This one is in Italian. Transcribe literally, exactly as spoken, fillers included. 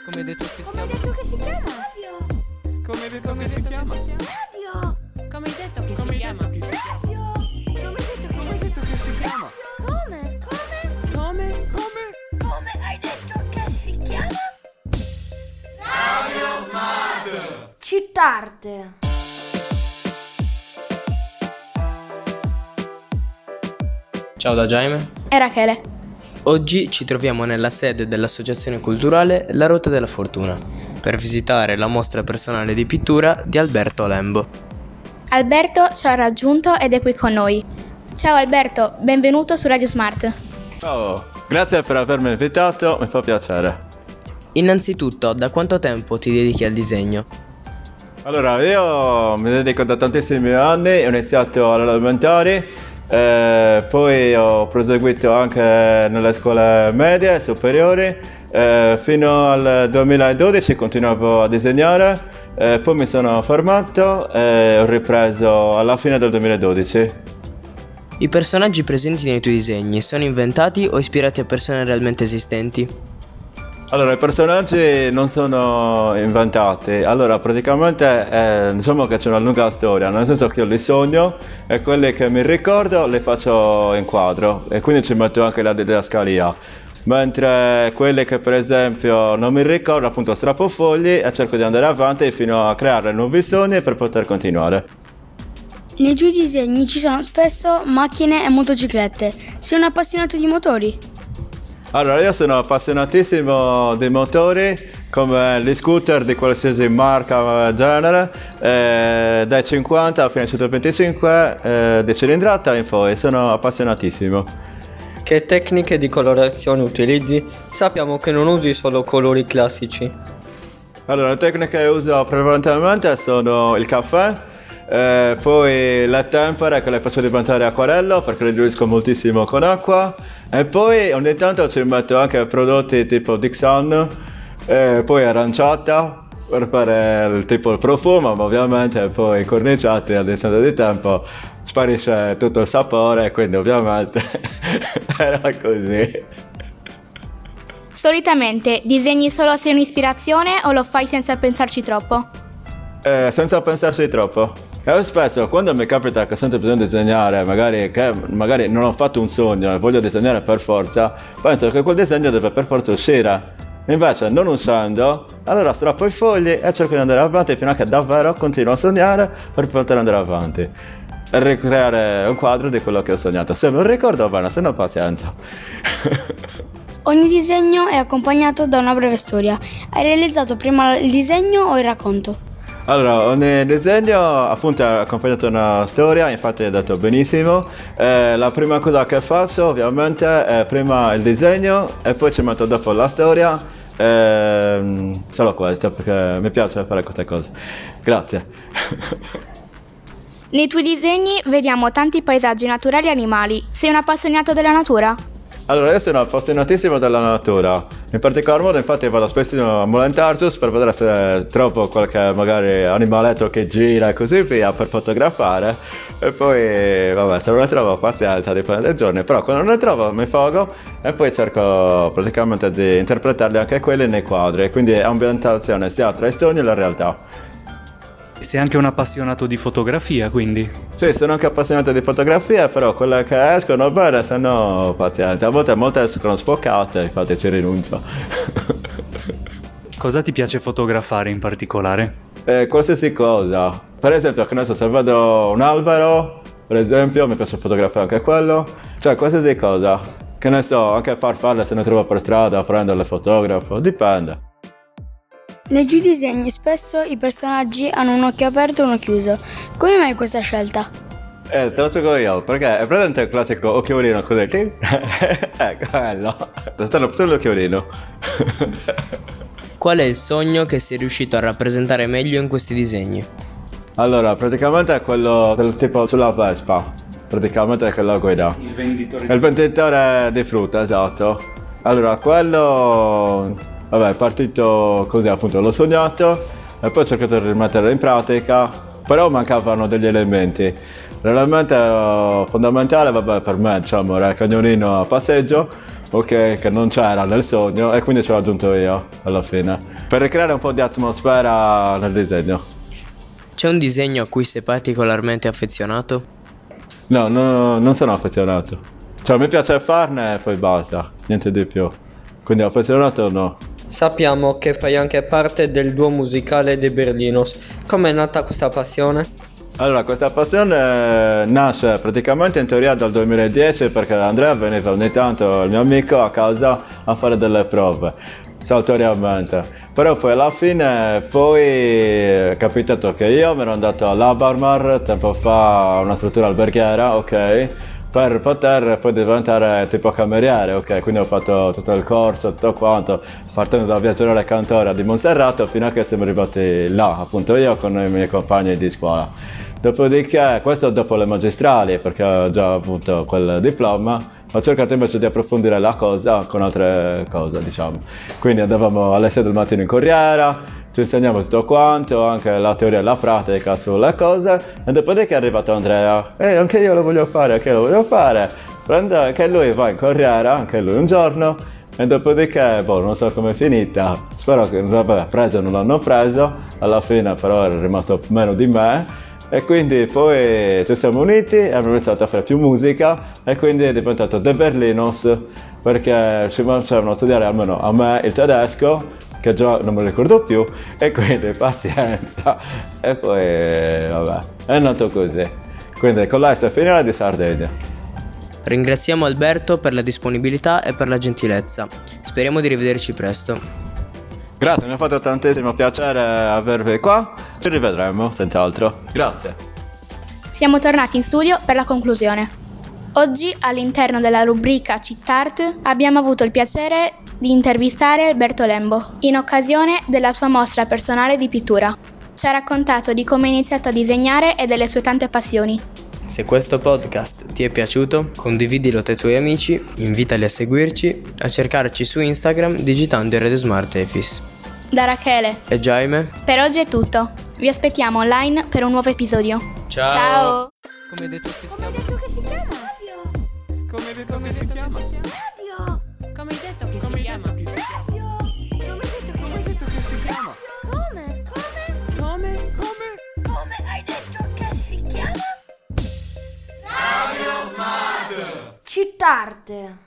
Come hai detto che si Come hai chiama? detto che si chiama? Radio. Come hai detto che si chiama? Radio. Come hai detto che Come si hai chiama? detto che si chiama? Radio. Come hai detto che Come hai detto che si chiama? Come? Come? Come? Come? Come hai detto che si chiama? Radio Smart! Cittarte. Ciao da Jaime. E Rachele. Oggi ci troviamo nella sede dell'Associazione Culturale La Ruota della Fortuna per visitare la mostra personale di pittura di Alberto Lembo. Alberto ci ha raggiunto ed è qui con noi. Ciao Alberto, benvenuto su Radio Smart. Ciao, grazie per avermi invitato, mi fa piacere. Innanzitutto, da quanto tempo ti dedichi al disegno? Allora, io mi dedico da tantissimi anni, ho iniziato alle elementari, eh, poi ho proseguito anche nelle scuole medie e superiori, eh, fino al duemiladodici continuavo a disegnare, eh, poi mi sono fermato e ho ripreso alla fine del duemiladodici. I personaggi presenti nei tuoi disegni sono inventati o ispirati a persone realmente esistenti? Allora, i personaggi non sono inventati, allora praticamente eh, diciamo che c'è una lunga storia, nel senso che io li sogno e quelli che mi ricordo li faccio in quadro e quindi ci metto anche la didascalia, mentre quelli che per esempio non mi ricordo appunto strappo fogli e cerco di andare avanti fino a creare nuovi sogni per poter continuare. Nei tuoi disegni ci sono spesso macchine e motociclette, sei un appassionato di motori? Allora, io sono appassionatissimo di motori, come gli scooter di qualsiasi marca, genere, eh, dai cinquanta fino ai centoventicinque eh, di cilindrata in poi, sono appassionatissimo. Che tecniche di colorazione utilizzi? Sappiamo che non usi solo colori classici. Allora, le tecniche che uso prevalentemente sono il caffè, Eh, poi le tempere che le faccio diventare acquarello perché le diluisco moltissimo con acqua e poi ogni tanto ci metto anche prodotti tipo Dixon, eh, poi aranciata per fare il tipo il profumo, ma ovviamente poi corniciati ad essenza di tempo sparisce tutto il sapore, quindi ovviamente era così. Solitamente disegni solo se è un'ispirazione o lo fai senza pensarci troppo? Eh, senza pensarci troppo. E spesso quando mi capita che sento bisogno di disegnare, magari che magari non ho fatto un sogno e voglio disegnare per forza, penso che quel disegno deve per forza uscire. Invece non uscendo, allora strappo i fogli e cerco di andare avanti fino a che davvero continuo a sognare per poter andare avanti e ricreare un quadro di quello che ho sognato. Se non ricordo bene, se no pazienza. Ogni disegno è accompagnato da una breve storia. Hai realizzato prima il disegno o il racconto? Allora, ogni disegno appunto è accompagnato da una storia, infatti hai detto benissimo. Eh, la prima cosa che faccio ovviamente è prima il disegno e poi ci metto dopo la storia. Eh, solo questo perché mi piace fare queste cose. Grazie. Nei tuoi disegni vediamo tanti paesaggi naturali e animali. Sei un appassionato della natura? Allora, io sono appassionatissimo della natura, in particolar modo infatti vado spesso a Molentargius per vedere se trovo qualche magari animaletto che gira e così via per fotografare e poi vabbè, se non ne trovo pazienza, dipende dai giorni, però quando non ne trovo mi fogo e poi cerco praticamente di interpretarli anche quelli nei quadri, quindi è ambientazione sia tra i sogni e la realtà. Sei anche un appassionato di fotografia, quindi? Sì, sono anche appassionato di fotografia, però quelle che escono bene, se no pazienza. A volte molte escono sfocate, infatti ci rinuncio. Cosa ti piace fotografare in particolare? Eh, qualsiasi cosa. Per esempio, che ne so, se vedo un albero, per esempio, mi piace fotografare anche quello. Cioè, qualsiasi cosa. Che ne so, anche farfalle se ne trovo per strada, prenderle fotografo, dipende. Nei tuoi disegni spesso i personaggi hanno un occhio aperto e uno chiuso. Come mai questa scelta? Eh, te lo spiego io, perché è presente il classico occhiolino così? Ecco, quello. Stanno solo l'occhiolino. Qual è il sogno che sei riuscito a rappresentare meglio in questi disegni? Allora, praticamente è quello del tipo sulla Vespa. Praticamente è che la guida. Il venditore Il venditore di frutta, esatto. Allora, quello... Vabbè, è partito così, appunto, l'ho sognato e poi ho cercato di rimetterlo in pratica, però mancavano degli elementi. L'elemento fondamentale, vabbè, per me, diciamo, era il cagnolino a passeggio, ok, che non c'era nel sogno e quindi ce l'ho aggiunto io alla fine, per creare un po' di atmosfera nel disegno. C'è un disegno a cui sei particolarmente affezionato? No, no, non sono affezionato. Cioè mi piace farne e poi basta, niente di più. Quindi affezionato no. Sappiamo che fai anche parte del duo musicale dei Berlinos. Com'è nata questa passione? Allora, questa passione nasce praticamente in teoria dal duemiladieci perché Andrea veniva ogni tanto, il mio amico, a casa a fare delle prove, saltuariamente. Però poi alla fine poi è capitato che io mi ero andato all'Abarmar tempo fa, una struttura alberghiera, ok? Per poter poi diventare tipo cameriere, ok? Quindi ho fatto tutto il corso, tutto quanto, partendo da Via Generale Cantora di Monserrato fino a che siamo arrivati là, appunto io con i miei compagni di scuola. Dopodiché, questo dopo le magistrali, perché ho già avuto quel diploma, ho cercato invece di approfondire la cosa con altre cose, diciamo. Quindi andavamo alle sei del mattino in corriera, ci insegniamo tutto quanto, anche la teoria e la pratica sulle cose, e dopodiché è arrivato Andrea. E anche io lo voglio fare, anche io lo voglio fare. Prende, anche lui va in corriera, anche lui un giorno, e dopodiché, boh, non so com'è finita. Spero che, vabbè, preso non l'hanno preso, alla fine però era rimasto meno di me. E quindi poi ci siamo uniti e abbiamo iniziato a fare più musica e quindi è diventato The Berlinos perché ci facevano studiare almeno a me il tedesco, che già non me lo ricordo più, e quindi pazienza. E poi vabbè, è nato così. Quindi con l'S finale di Sardegna. Ringraziamo Alberto per la disponibilità e per la gentilezza. Speriamo di rivederci presto. Grazie, mi ha fatto tantissimo piacere avervi qua. Ci rivedremo, senz'altro. Grazie. Siamo tornati in studio per la conclusione. Oggi, all'interno della rubrica Cittart, abbiamo avuto il piacere di intervistare Alberto Lembo in occasione della sua mostra personale di pittura. Ci ha raccontato di come ha iniziato a disegnare e delle sue tante passioni. Se questo podcast ti è piaciuto, condividilo tra i tuoi amici, invitali a seguirci, a cercarci su Instagram digitando Radio Smart Efis. Da Rachele E Jaime? Per oggi è tutto. Vi aspettiamo online per un nuovo episodio. Ciao! Ciao! Come hai detto che si Come hai chiama? detto che si chiama? Come hai detto che si chiama? Radio! Come hai detto che si chiama? Radio! Come hai detto che si Che si chiama? Come? Come? Come? Come? Come hai detto che si chiama? Radio Smart! Cittarte!